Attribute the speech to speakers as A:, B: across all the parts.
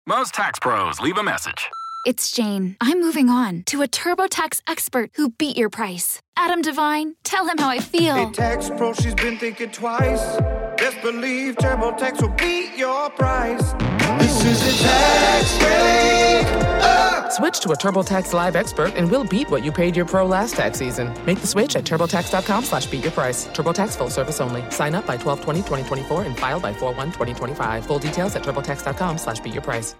A: Most tax pros leave a message.
B: It's Jane. I'm moving on to a TurboTax expert who beat your price. Adam Devine, tell him how I feel.
C: Hey, tax pro, she's been thinking twice. Best believe TurboTax will beat your price. This is a tax break.
D: Switch to a TurboTax Live expert and we'll beat what you paid your pro last tax season. Make the switch at TurboTax.com/beatyourprice. TurboTax full service only. Sign up by 12/20/2024 and file by 4/1/2025. Full details at TurboTax.com/beatyourprice.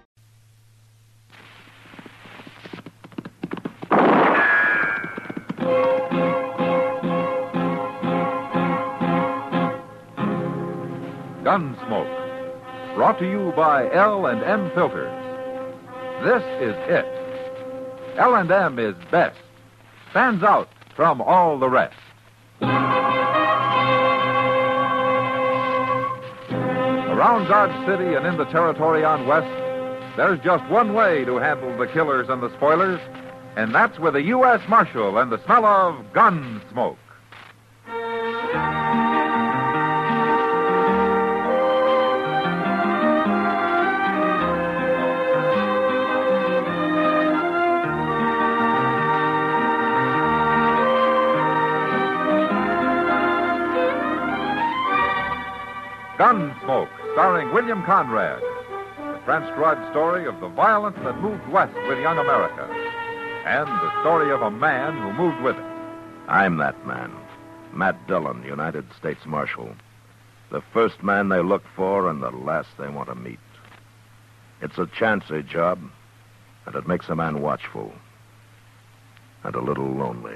E: Gunsmoke, brought to you by L&M Filters. This is it. L&M is best, stands out from all the rest. Around Dodge City and in the territory on West, there's just one way to handle the killers and the spoilers, and that's with a U.S. Marshal and the smell of Gunsmoke. Gunsmoke, starring William Conrad, the transcribed story of the violence that moved west with young America, and the story of a man who moved with it.
F: I'm that man, Matt Dillon, United States Marshal. The first man they look for and the last they want to meet. It's a chancy job, and it makes a man watchful and a little lonely.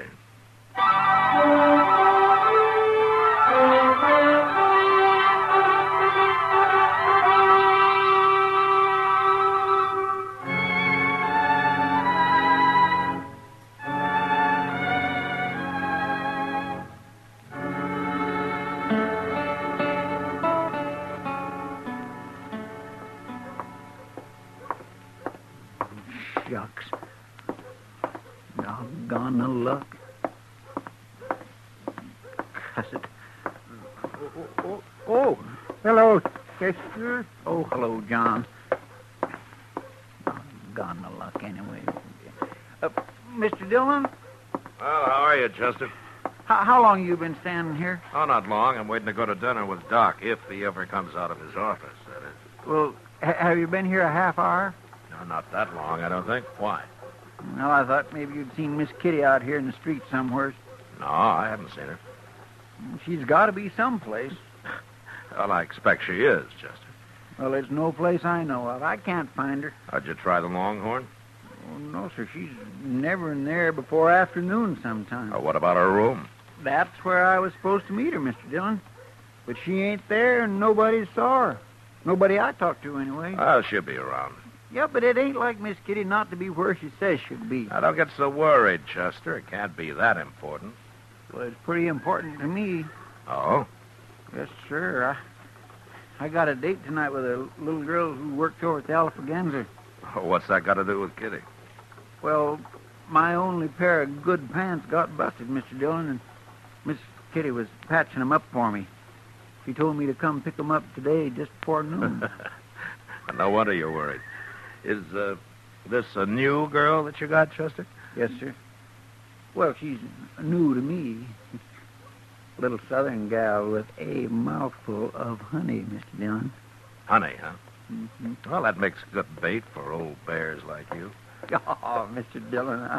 G: Shucks. Doggone the luck. Cuss it. Oh, hello, Chester. Oh, hello, John. Doggone the luck, anyway. Mr. Dillon?
F: Well, how are you, Chester?
G: How long you been standing here?
F: Oh, not long. I'm waiting to go to dinner with Doc, if he ever comes out of his office, that is.
G: Well, have you been here a half hour?
F: No, not that long, I don't think. Why?
G: Well, I thought maybe you'd seen Miss Kitty out here in the street somewhere.
F: No, I haven't seen her.
G: She's got to be someplace.
F: Well, I expect she is, Chester.
G: Well, there's no place I know of. I can't find her.
F: How'd you try the Longhorn?
G: Oh, no, sir. She's never in there before afternoon sometime.
F: Oh, what about her room?
G: That's where I was supposed to meet her, Mr. Dillon. But she ain't there, and nobody saw her. Nobody I talked to, anyway.
F: Oh, she'll be around.
G: Yeah, but it ain't like Miss Kitty not to be where she says she'd be.
F: Now, don't get so worried, Chester. It can't be that important.
G: Well, it's pretty important to me.
F: Oh?
G: Yes, sir. I got a date tonight with a little girl who works over at the Alphagenza.
F: Oh, what's that got to do with Kitty?
G: Well, my only pair of good pants got busted, Mr. Dillon, and Miss Kitty was patching them up for me. She told me to come pick them up today just before noon.
F: No wonder you're worried. Is this a new girl that you got, Chester?
G: Yes, sir. Well, she's new to me. Little southern gal with a mouthful of honey, Mr. Dillon.
F: Honey, huh?
G: Mm-hmm.
F: Well, that makes good bait for old bears like you.
G: Oh, Mr. Dillon,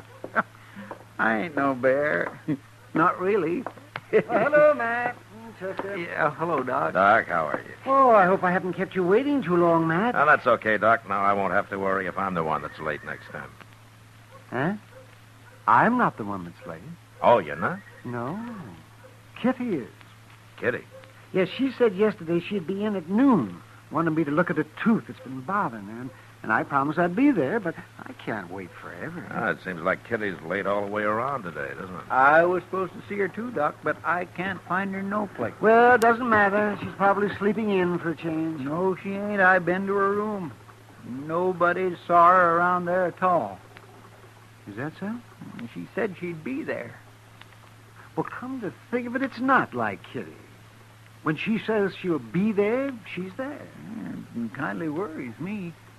G: I ain't no bear. Not really.
H: Hello, Matt. Chester.
G: Yeah, hello, Doc.
F: Doc, how are you?
H: Oh, I hope I haven't kept you waiting too long, Matt.
F: Oh, that's okay, Doc. Now I won't have to worry if I'm the one that's late next time.
H: Huh? I'm not the one that's late.
F: Oh, you're not?
H: No. Kitty is.
F: Kitty?
H: Yes, she said yesterday she'd be in at noon. Wanted me to look at a tooth that's been bothering her. And I promised I'd be there, but I can't wait forever.
F: Ah, it seems like Kitty's late all the way around today, doesn't it?
G: I was supposed to see her too, Doc, but I can't find her no place.
H: Well, it doesn't matter. She's probably sleeping in for a change.
G: No, she ain't. I've been to her room. Nobody saw her around there at all.
H: Is that so?
G: She said she'd be there.
H: Well, come to think of it, it's not like Kitty. When she says she'll be there, she's there.
G: It kindly worries me.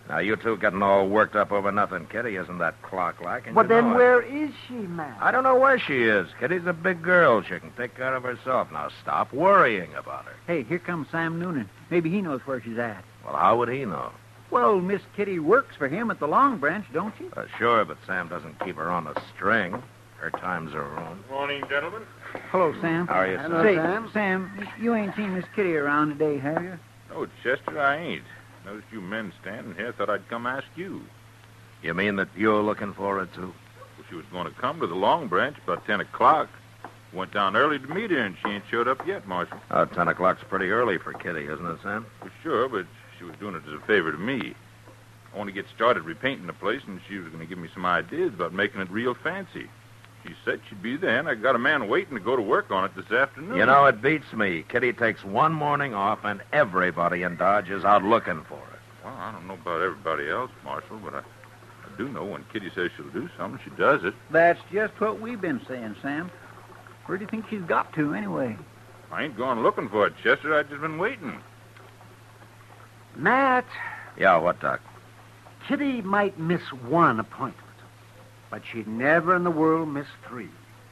F: Now, you two getting all worked up over nothing. Kitty isn't that clock-like. And
H: Well,
F: you know
H: then
F: it.
H: where is she, Matt?
F: I don't know where she is. Kitty's a big girl. She can take care of herself. Now, stop worrying about her.
G: Hey, here comes Sam Noonan. Maybe he knows where she's at.
F: Well, how would he know?
G: Well, Miss Kitty works for him at the Long Branch, don't she?
F: Sure, but Sam doesn't keep her on a string. Her time's her own.
I: Morning, gentlemen.
G: Hello, Sam.
F: How are you,
H: Hello,
G: Say,
H: Sam.
G: Sam, you ain't seen Miss Kitty around today, have you?
I: No, Chester, I ain't. Noticed you men standing here. Thought I'd come ask you.
F: You mean that you're looking for her, too?
I: Well, she was going to come to the Long Branch about 10 o'clock. Went down early to meet her, and she ain't showed up yet, Marshal.
F: 10 o'clock's pretty early for Kitty, isn't it, Sam?
I: Well, sure, but she was doing it as a favor to me. I want to get started repainting the place, and she was going to give me some ideas about making it real fancy. She said she'd be there, and I got a man waiting to go to work on it this afternoon.
F: You know, it beats me. Kitty takes one morning off, and everybody in Dodge is out looking for her.
I: Well, I don't know about everybody else, Marshal, but I do know when Kitty says she'll do something, she does it.
G: That's just what we've been saying, Sam. Where do you think she's got to, anyway?
I: I ain't gone looking for it, Chester. I've just been waiting.
H: Matt,
F: Yeah, what, Doc?
H: Kitty might miss one appointment, but she'd never in the world miss 3.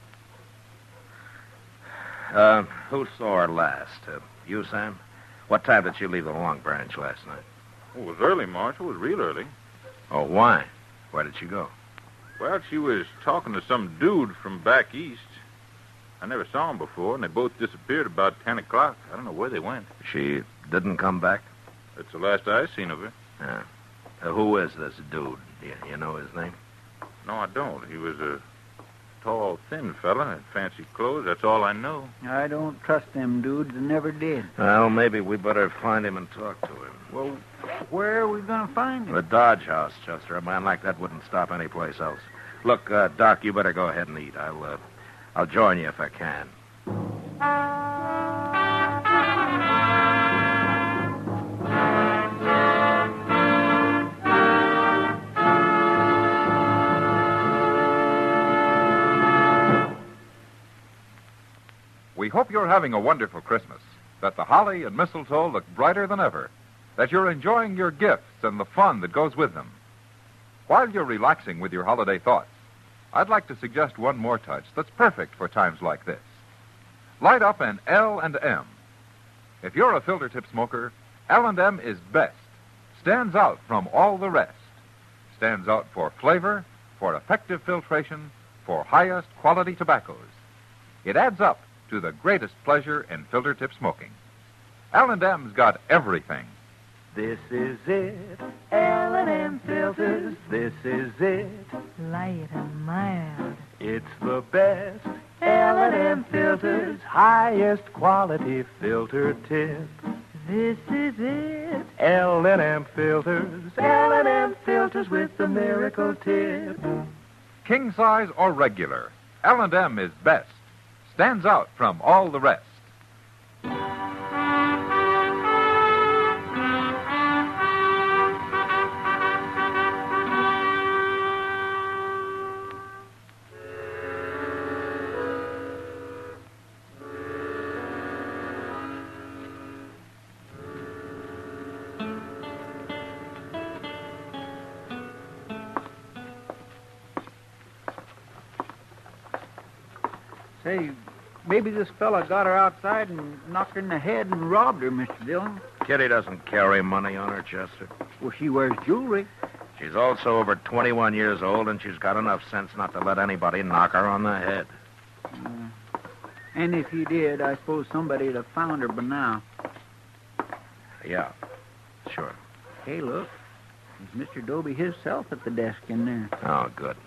F: Who saw her last? You, Sam? What time did she leave the Long Branch last night?
I: Oh, it was early, Marshal. It was real early.
F: Oh, why? Where did she go?
I: Well, she was talking to some dude from back east. I never saw him before, and they both disappeared about 10 o'clock. I don't know where they went.
F: She didn't come back?
I: That's the last I seen of her.
F: Yeah. Who is this dude? You know his name?
I: No, I don't. He was a tall, thin fella, had fancy clothes. That's all I know.
G: I don't trust them dudes and never did.
F: Well, maybe we better find him and talk to him.
G: Well, where are we going to find him?
F: The Dodge House, Chester. A man like that wouldn't stop anyplace else. Look, Doc, you better go ahead and eat. I'll join you if I can.
E: We hope you're having a wonderful Christmas, that the holly and mistletoe look brighter than ever, that you're enjoying your gifts and the fun that goes with them. While you're relaxing with your holiday thoughts, I'd like to suggest one more touch that's perfect for times like this. Light up an L&M. If you're a filter tip smoker, L&M is best. Stands out from all the rest. Stands out for flavor, for effective filtration, for highest quality tobaccos. It adds up to the greatest pleasure in filter tip smoking. L&M's got everything.
C: This is it, L&M filters, this is it.
J: Light and mild.
C: It's the best, L&M filters, highest quality filter tip.
J: This is it.
C: L&M filters, L&M filters with the miracle tip.
E: King size or regular, L&M is best. Stands out from all the rest.
G: Say, maybe this fella got her outside and knocked her in the head and robbed her, Mr. Dillon.
F: Kitty doesn't carry money on her, Chester.
G: Well, she wears jewelry.
F: She's also over 21 years old, and she's got enough sense not to let anybody knock her on the head.
G: And if he did, I suppose somebody'd have found her by now.
F: Yeah, sure.
G: Hey, look. There's Mr. Doby himself at the desk in there.
F: Oh, good.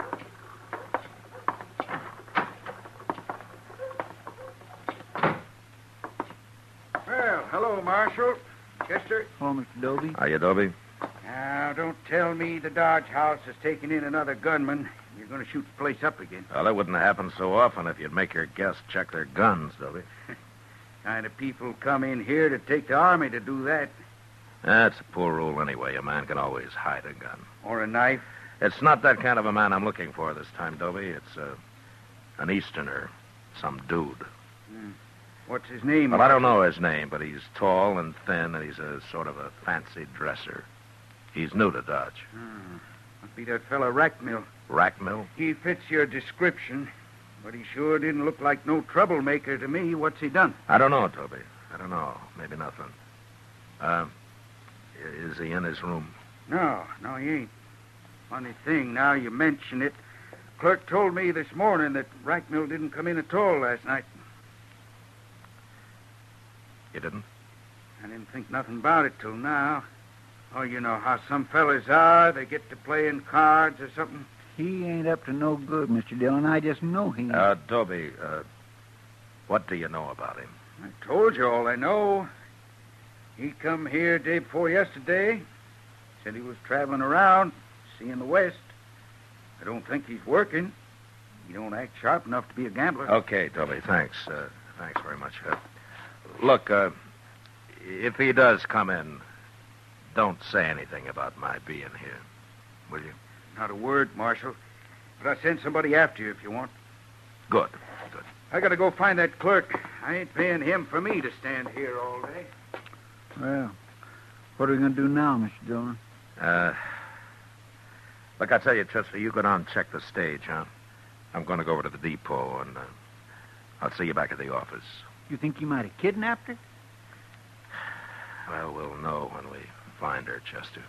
H: Well, hello, Marshal. Chester.
G: Hello, Mr. Doby.
F: Are you, Dobie?
H: Now, don't tell me the Dodge House has taken in another gunman. You're going to shoot the place up again.
F: Well, that wouldn't happen so often if you'd make your guests check their guns, Dobie.
H: Kind of people come in here to take the army to do that.
F: That's a poor rule anyway. A man can always hide a gun.
H: Or a knife.
F: It's not that kind of a man I'm looking for this time, Dobie. It's an Easterner, some dude.
H: What's his name?
F: Well, I don't know his name, but he's tall and thin, and he's a sort of a fancy dresser. He's new to Dodge.
G: Must be that fellow Rackmill.
F: Rackmill?
G: He fits your description, but he sure didn't look like no troublemaker to me. What's he done?
F: I don't know, Toby. I don't know. Maybe nothing. Is he in his room?
G: No, he ain't. Funny thing, now you mention it. Clerk told me this morning that Rackmill didn't come in at all last night.
F: You didn't?
G: I didn't think nothing about it till now. Oh, you know how some fellas are. They get to playing cards or something.
K: He ain't up to no good, Mr. Dillon. I just know he ain't.
F: Toby, what do you know about him?
G: I told you all I know. He come here day before yesterday. Said he was traveling around, seeing the West. I don't think he's working. He don't act sharp enough to be a gambler.
F: Okay, Toby, thanks. Thanks very much. Look, if he does come in, don't say anything about my being here, will you?
G: Not a word, Marshal. But I'll send somebody after you if you want.
F: Good.
G: I gotta go find that clerk. I ain't paying him for me to stand here all day.
K: Well, what are we going to do now, Mr. Dillon?
F: Look, I tell you, Chester, you go down and check the stage, huh? I'm going to go over to the depot, and I'll see you back at the office.
K: You think you might have kidnapped her?
F: Well, we'll know when we find her, Chester.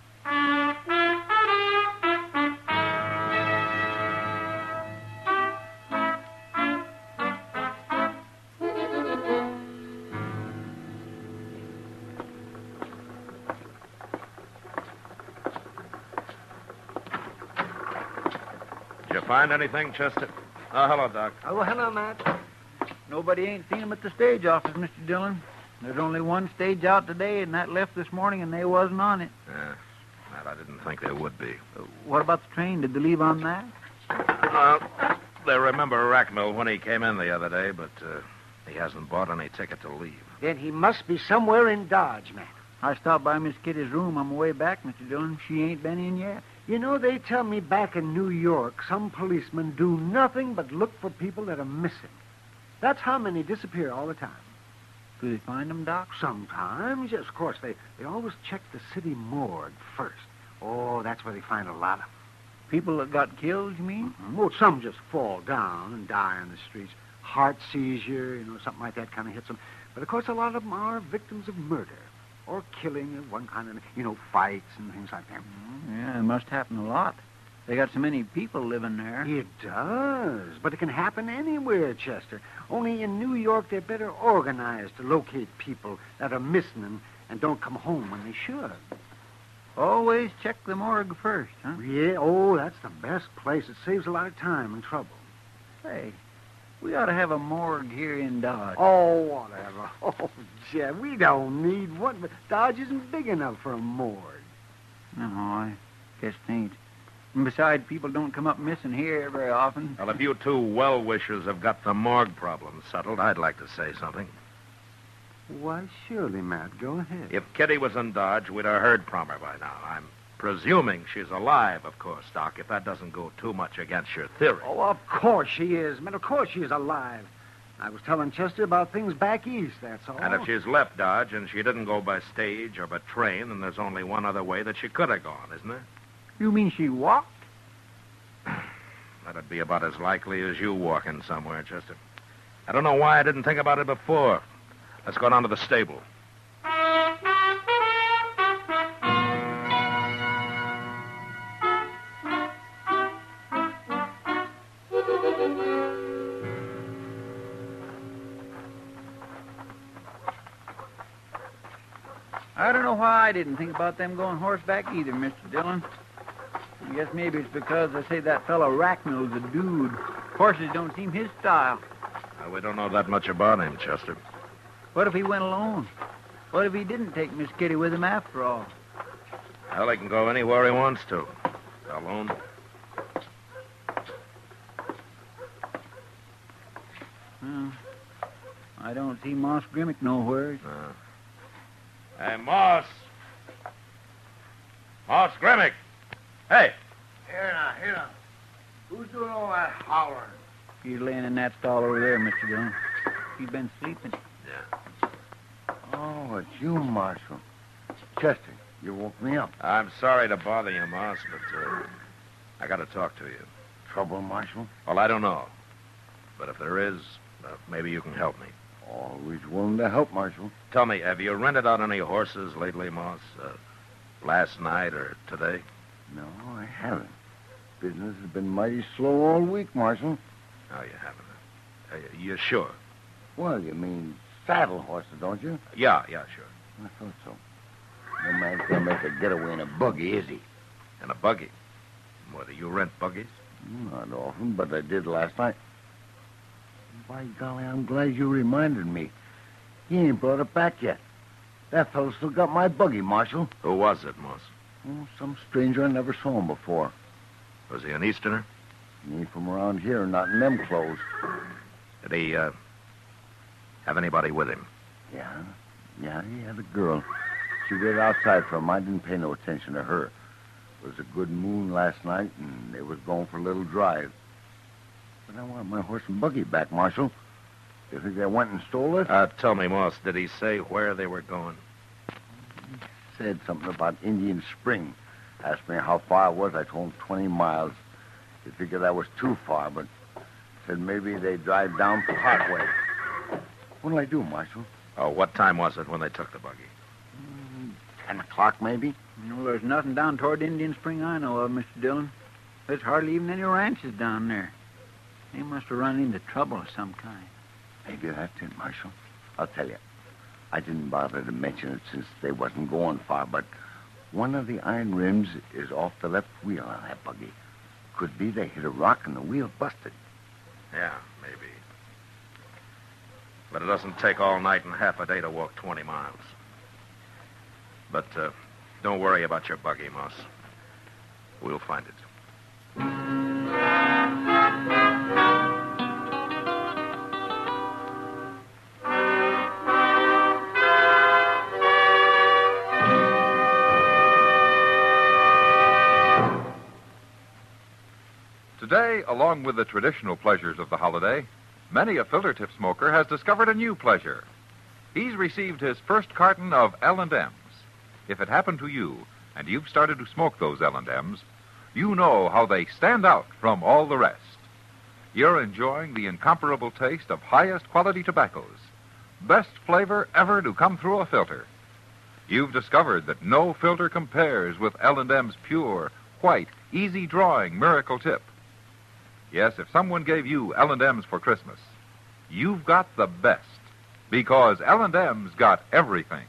F: Did you find anything, Chester? Oh, hello, Doc.
H: Oh, hello, Matt.
K: Nobody ain't seen him at the stage office, Mr. Dillon. There's only one stage out today, and that left this morning, and they wasn't on it.
F: Yeah, Matt, I didn't think there would be.
K: What about the train? Did they leave on that?
F: They remember Rackmill when he came in the other day, but he hasn't bought any ticket to leave.
H: Then he must be somewhere in Dodge, Matt.
K: I stopped by Miss Kitty's room on my way back, Mr. Dillon. She ain't been in yet.
H: You know, they tell me back in New York, some policemen do nothing but look for people that are missing. That's how many disappear all the time.
K: Do they find them, Doc?
H: Sometimes, yes, of course. They always check the city morgue first. Oh, that's where they find a lot of them.
K: People that got killed, you mean?
H: Mm-hmm. Well, some just fall down and die on the streets. Heart seizure, something like that kind of hits them. But, of course, a lot of them are victims of murder or killing of one kind of, fights and things like that.
K: Yeah, it must happen a lot. They got so many people living there.
H: It does, but it can happen anywhere, Chester. Only in New York, they're better organized to locate people that are missing and don't come home when they should.
K: Always check the morgue first, huh?
H: Yeah, oh, that's the best place. It saves a lot of time and trouble.
K: Hey, we ought to have a morgue here in Dodge.
H: Oh, whatever. Oh, Jeff, we don't need one, but Dodge isn't big enough for a morgue.
K: No, I guess it ain't. And besides, people don't come up missing here very often.
F: Well, if you two well-wishers have got the morgue problem settled, I'd like to say something.
H: Why, surely, Matt. Go ahead.
F: If Kitty was in Dodge, we'd have heard from her by now. I'm presuming she's alive, of course, Doc, if that doesn't go too much against your theory.
H: Oh, of course she is, man. Of course she is alive. I was telling Chester about things back east, that's all.
F: And if she's left Dodge and she didn't go by stage or by train, then there's only one other way that she could have gone, isn't there?
K: You mean she walked?
F: That'd be about as likely as you walking somewhere, Chester. I don't know why I didn't think about it before. Let's go down to the stable.
K: I don't know why I didn't think about them going horseback either, Mr. Dillon. I guess maybe it's because they say that fellow Rackmill's a dude. Horses don't seem his style.
F: Well, we don't know that much about him, Chester.
K: What if he went alone? What if he didn't take Miss Kitty with him after all?
F: Well, he can go anywhere he wants to. Alone.
K: I don't see Moss Grimmick nowhere.
F: Hey, Moss. Moss Grimmick. Hey.
L: Here now. Who's doing all that hollering?
K: He's laying in that stall over there, Mr. Dillon. He's been sleeping.
F: Yeah.
L: Oh, it's you, Marshal. Chester, You woke me up.
F: I'm sorry to bother you, Moss, but I got to talk to you.
L: Trouble, Marshal?
F: Well, I don't know. But if there is, maybe you can help me.
L: Always willing to help, Marshal.
F: Tell me, have you rented out any horses lately, Moss? Last night or today?
L: No, I haven't. Business has been mighty slow all week, Marshal.
F: No, you haven't. You sure?
L: Well, you mean saddle horses, don't you?
F: Yeah, sure.
L: I thought so. No man's gonna make a getaway in a buggy, is he?
F: In a buggy? What, do you rent buggies?
L: Not often, but I did last night. By golly, I'm glad you reminded me. He ain't brought it back yet. That fellow still got my buggy, Marshal.
F: Who was it, Moss?
L: Oh, some stranger I never saw him before.
F: Was he an Easterner?
L: He ain't from around here, not in them clothes.
F: Did he, have anybody with him?
L: Yeah, he had a girl. She waited outside for him. I didn't pay no attention to her. It was a good moon last night, and they was going for a little drive. But I want my horse and buggy back, Marshal. You think they went and stole it?
F: Tell me, Moss, did he say where they were going?
L: He said something about Indian Spring. Asked me how far it was. I told him 20 miles. He figured that was too far, but said maybe they'd drive down Parkway. What'll I do, Marshal?
F: Oh, what time was it when they took the buggy?
L: 10 o'clock, maybe?
K: Well, there's nothing down toward Indian Spring I know of, Mr. Dillon. There's hardly even any ranches down there. They must have run into trouble of some kind.
L: Maybe that's it, Marshal. I'll tell you. I didn't bother to mention it since they wasn't going far, but one of the iron rims is off the left wheel on that buggy. Could be they hit a rock and the wheel busted.
F: Yeah, maybe. But it doesn't take all night and half a day to walk 20 miles. But don't worry about your buggy, Moss. We'll find it.
E: Today, along with the traditional pleasures of the holiday, many a filter tip smoker has discovered a new pleasure. He's received his first carton of L&M's. If it happened to you, and you've started to smoke those L&M's, you know how they stand out from all the rest. You're enjoying the incomparable taste of highest quality tobaccos. Best flavor ever to come through a filter. You've discovered that no filter compares with L&M's pure, white, easy-drawing miracle tip. Yes, if someone gave you L&M's for Christmas, you've got the best, because L&M's got everything.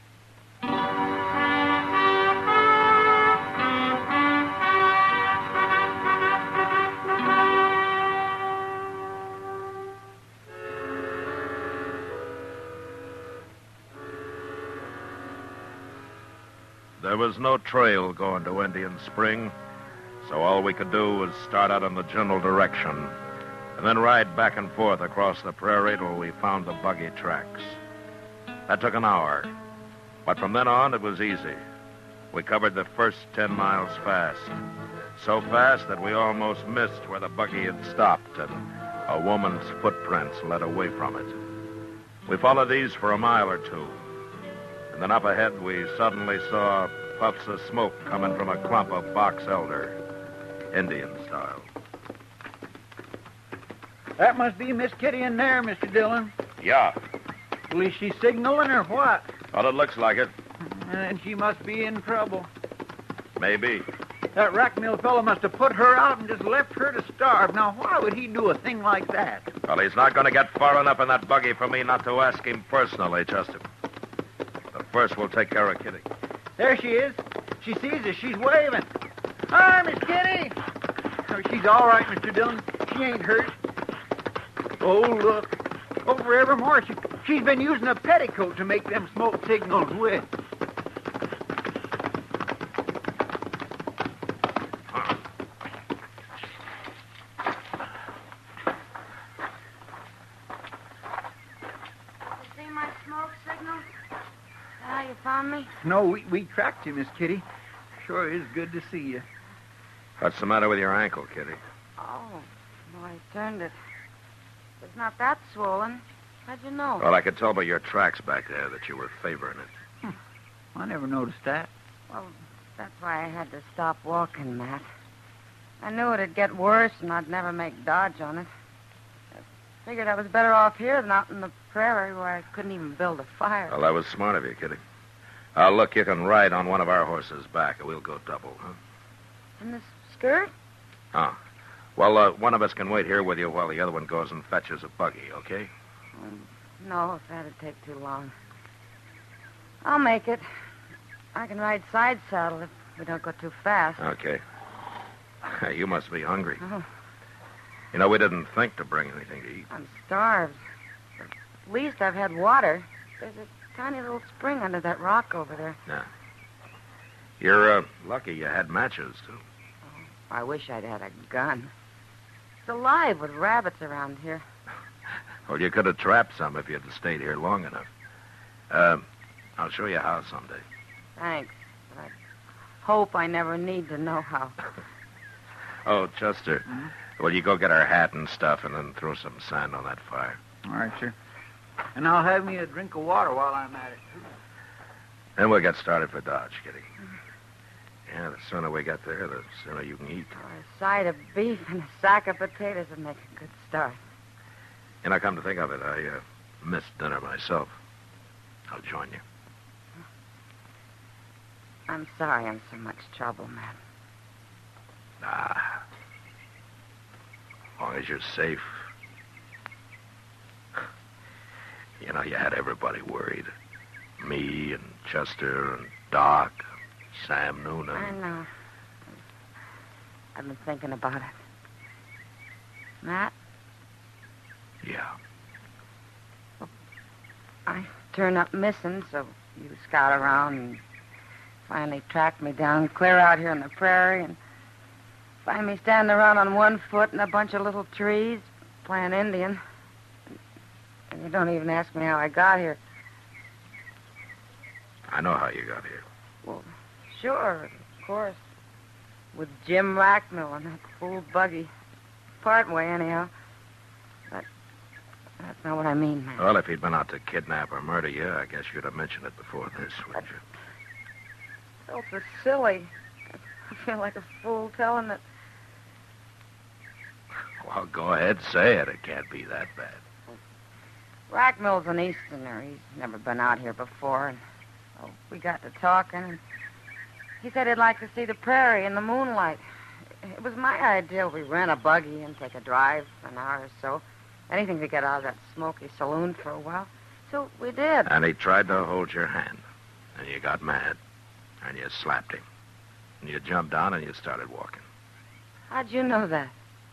F: There was no trail going to Indian Spring, so all we could do was start out in the general direction and then ride back and forth across the prairie till we found the buggy tracks. That took an hour, but from then on it was easy. We covered the first 10 miles fast, so fast that we almost missed where the buggy had stopped and a woman's footprints led away from it. We followed these for a mile or two, and then up ahead we suddenly saw puffs of smoke coming from a clump of box elder, Indian style.
K: That must be Miss Kitty in there, Mr. Dillon.
F: Yeah.
K: Well, is she signaling or what?
F: Well, it looks like it.
K: And she must be in trouble.
F: Maybe.
K: That rack mill fellow must have put her out and just left her to starve. Now, why would he do a thing like that?
F: Well, he's not going to get far enough in that buggy for me not to ask him personally, Chester. But first, we'll take care of Kitty.
K: There she is. She sees us. She's waving. Hi, Miss Kitty. Oh, she's all right, Mr. Dillon. She ain't hurt. Oh, look. Over evermore. She's been using a petticoat to make them smoke signals with.
M: You see my smoke signal? How you found me?
K: No, we tracked you, Miss Kitty. Sure is good to see you.
F: What's the matter with your ankle, Kitty?
M: Oh, well, I turned it. It's not that swollen. How'd you know?
F: Well, I could tell by your tracks back there that you were favoring it.
K: I never noticed that.
M: Well, that's why I had to stop walking, Matt. I knew it'd get worse and I'd never make Dodge on it. I figured I was better off here than out in the prairie where I couldn't even build a fire.
F: Well, that was smart of you, Kitty. Look, you can ride on one of our horses back, and we'll go double, huh?
M: In this skirt?
F: Oh. Well, one of us can wait here with you while the other one goes and fetches a buggy, okay?
M: No, if that'd take too long. I'll make it. I can ride side saddle if we don't go too fast.
F: Okay. You must be hungry.
M: Oh,
F: You know, we didn't think to bring anything to eat.
M: I'm starved. At least I've had water. There's a tiny little spring under that rock over there.
F: Yeah. You're lucky you had matches, too.
M: I wish I'd had a gun. It's alive with rabbits around here.
F: Well, you could have trapped some if you'd stayed here long enough. I'll show you how someday.
M: Thanks. But I hope I never need to know how.
F: Oh, Chester. Well, you go get our hat and stuff and then throw some sand on that fire.
K: All right, sir. And I'll have me a drink of water while I'm at it, too.
F: Then we'll get started for Dodge, Kitty. Yeah, the sooner we get there, the sooner you can eat.
M: A side of beef and a sack of potatoes would make a good start.
F: And I come to think of it, I missed dinner myself. I'll join you.
M: I'm sorry I'm so much trouble, Matt.
F: Ah. As long as you're safe. You know, you had everybody worried. Me and Chester and Doc, Sam Noonan.
M: I know. I've been thinking about it. Matt?
F: Yeah.
M: I turn up missing, so you scout around and finally track me down clear out here in the prairie and find me standing around on one foot in a bunch of little trees playing Indian. And you don't even ask me how I got here.
F: I know how you got here.
M: Well, sure, of course. With Jim Rackmill and that fool buggy. Part way, anyhow. But that's not what I mean, man.
F: Well, if he'd been out to kidnap or murder you, I guess you'd have mentioned it before this, wouldn't you?
M: Oh, so silly. I feel like a fool telling it.
F: Well, go ahead, say it. It can't be that bad.
M: Rackmill's an Easterner. He's never been out here before. And we got to talking. And he said he'd like to see the prairie in the moonlight. It was my idea we rent a buggy and take a drive for an hour or so. Anything to get out of that smoky saloon for a while. So we did.
F: And he tried to hold your hand. And you got mad. And you slapped him. And you jumped down and you started walking.
M: How'd you know that?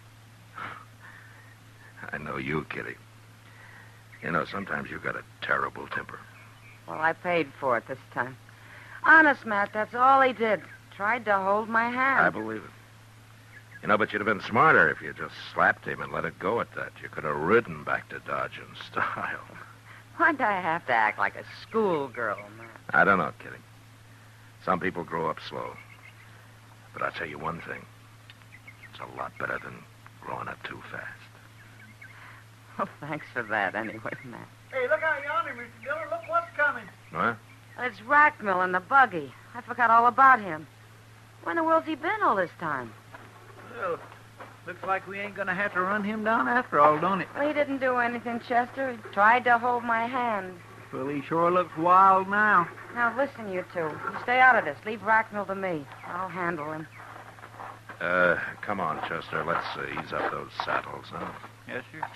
F: I know you, Kitty. You know, sometimes you've got a terrible temper.
M: Well, I paid for it this time. Honest, Matt, that's all he did. Tried to hold my hand.
F: I believe it. You know, but you'd have been smarter if you just slapped him and let it go at that. You could have ridden back to Dodge in style.
M: Why'd I have to act like a schoolgirl, Matt?
F: I don't know, Kitty. Some people grow up slow. But I'll tell you one thing. It's a lot better than growing up too fast.
M: Well, thanks for that anyway, Matt.
K: Hey, look out yonder, Mr. Dillon. Look what's coming.
F: What?
M: It's Rackmill in the buggy. I forgot all about him. Where in the world's he been all this time?
K: Well, looks like we ain't going to have to run him down after all, don't it?
M: Well, he didn't do anything, Chester. He tried to hold my hand.
K: Well, he sure looks wild now.
M: Now, listen, you two. You stay out of this. Leave Rackmill to me. I'll handle him.
F: Come on, Chester. Let's ease up those saddles, huh?
K: Yes, sir.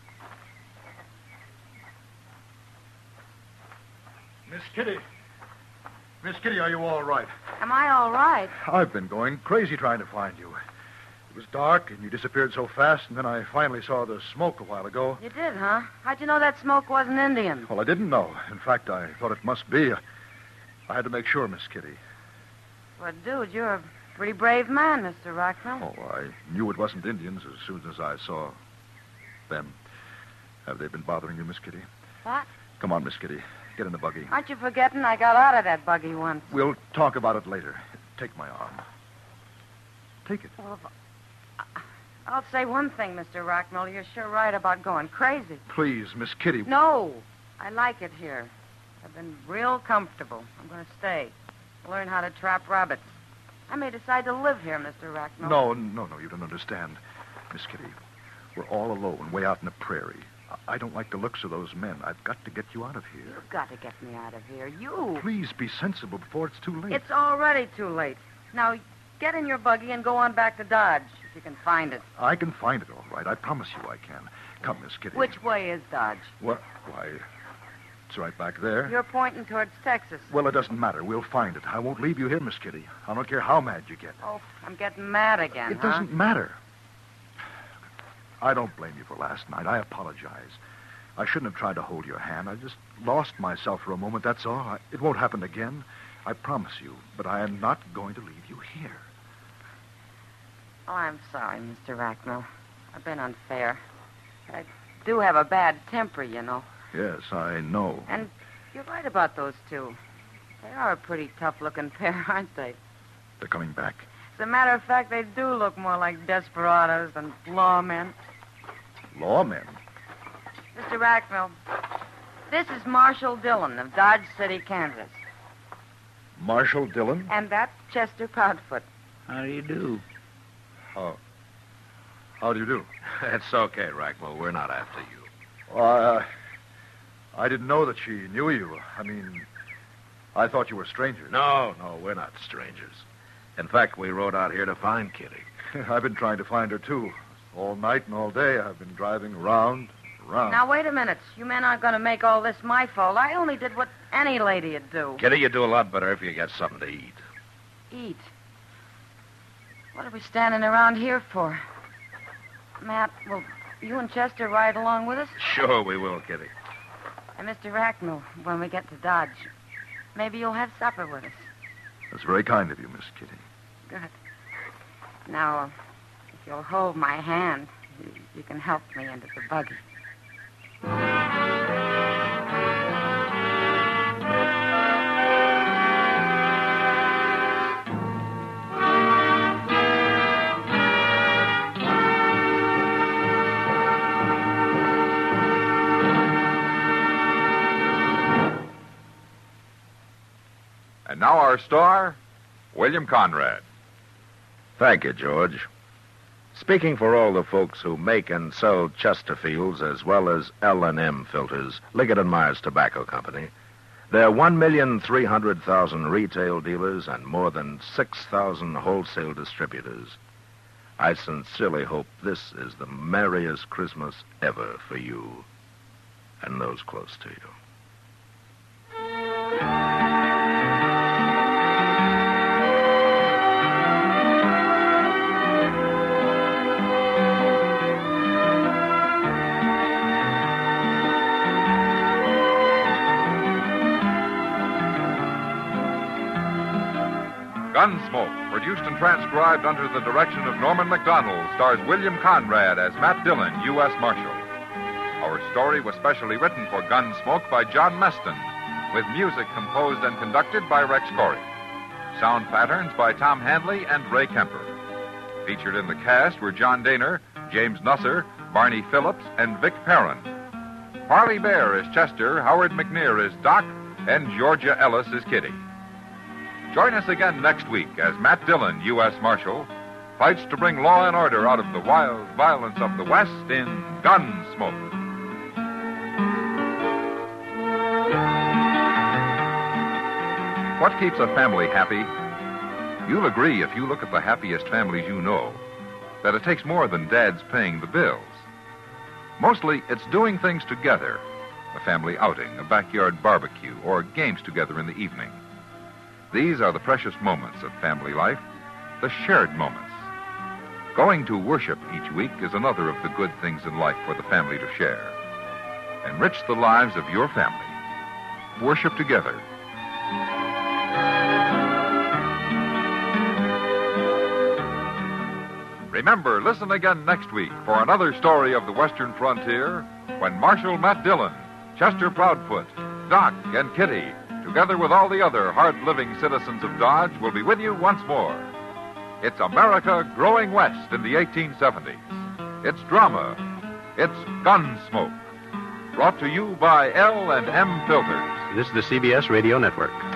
N: Miss Kitty. Miss Kitty, are you all right?
M: Am I all right?
N: I've been going crazy trying to find you. It was dark, and you disappeared so fast, and then I finally saw the smoke a while ago.
M: You did, huh? How'd you know that smoke wasn't Indian?
N: Well, I didn't know. In fact, I thought it must be. I had to make sure, Miss Kitty.
M: Well, dude, you're a pretty brave man, Mr. Rackmill.
N: Oh, I knew it wasn't Indians as soon as I saw them. Have they been bothering you, Miss Kitty?
M: What?
N: Come on, Miss Kitty. Get in the buggy.
M: Aren't you forgetting I got out of that buggy once?
N: We'll talk about it later. Take my arm. Take it.
M: Well, I'll say one thing, Mr. Rackmill. You're sure right about going crazy.
N: Please, Miss Kitty.
M: No. I like it here. I've been real comfortable. I'm going to stay. Learn how to trap rabbits. I may decide to live here, Mr. Racknell.
N: No, you don't understand. Miss Kitty, we're all alone, way out in the prairie. I don't like the looks of those men. I've got to get you out of here.
M: You've got to get me out of here. You.
N: Please be sensible before it's too late.
M: It's already too late. Now, get in your buggy and go on back to Dodge, if you can find it.
N: I can find it, all right. I promise you I can. Come, Miss Kitty.
M: Which way is Dodge?
N: What? Why, it's right back there.
M: You're pointing towards Texas.
N: Well, it doesn't matter. We'll find it. I won't leave you here, Miss Kitty. I don't care how mad you get.
M: Oh, I'm getting mad again,
N: It doesn't matter. I don't blame you for last night. I apologize. I shouldn't have tried to hold your hand. I just lost myself for a moment, that's all. It won't happen again. I promise you. But I am not going to leave you here.
M: Oh, I'm sorry, Mr. Racknell. I've been unfair. I do have a bad temper, you know.
N: Yes, I know.
M: And you're right about those two. They are a pretty tough-looking pair, aren't they?
N: They're coming back.
M: As a matter of fact, they do look more like desperados than lawmen.
N: Lawmen?
M: Mr. Racknell, this is Marshall Dillon of Dodge City, Kansas.
N: Marshall Dillon?
M: And that's Chester Proudfoot.
G: How do you do?
N: How do you do?
F: It's okay, Racknell. We're not after you.
N: I didn't know that she knew you. I mean, I thought you were strangers.
F: No, we're not strangers. In fact, we rode out here to find Kitty.
N: I've been trying to find her, too. All night and all day, I've been driving around.
M: Now, wait a minute. You men aren't going to make all this my fault. I only did what any lady would do.
F: Kitty, you do a lot better if you get something to eat.
M: Eat? What are we standing around here for? Matt, will you and Chester ride along with us?
F: Sure we will, Kitty.
M: And Mr. Racknell, when we get to Dodge, maybe you'll have supper with us.
N: That's very kind of you, Miss Kitty.
M: Good. Now, if you'll hold my hand, you can help me into the buggy.
E: And now our star, William Conrad.
F: Thank you, George. Speaking for all the folks who make and sell Chesterfields as well as L&M filters, Liggett & Myers Tobacco Company, there are 1,300,000 retail dealers and more than 6,000 wholesale distributors. I sincerely hope this is the merriest Christmas ever for you and those close to you.
E: Gunsmoke, produced and transcribed under the direction of Norman MacDonald, stars William Conrad as Matt Dillon, U.S. Marshal. Our story was specially written for Gunsmoke by John Meston, with music composed and conducted by Rex Corey. Sound patterns by Tom Handley and Ray Kemper. Featured in the cast were John Daner, James Nusser, Barney Phillips, and Vic Perrin. Parley Bear is Chester, Howard McNear is Doc, and Georgia Ellis is Kitty. Join us again next week as Matt Dillon, U.S. Marshal, fights to bring law and order out of the wild violence of the West in Gunsmoke. What keeps a family happy? You'll agree if you look at the happiest families you know that it takes more than Dad's paying the bills. Mostly, it's doing things together. A family outing, a backyard barbecue, or games together in the evening. These are the precious moments of family life, the shared moments. Going to worship each week is another of the good things in life for the family to share. Enrich the lives of your family. Worship together. Remember, listen again next week for another story of the Western frontier when Marshal Matt Dillon, Chester Proudfoot, Doc, and Kitty, together with all the other hard-living citizens of Dodge, will be with you once more. It's America growing west in the 1870s. It's drama. It's Gunsmoke. Brought to you by L&M Filters.
O: This is the CBS Radio Network.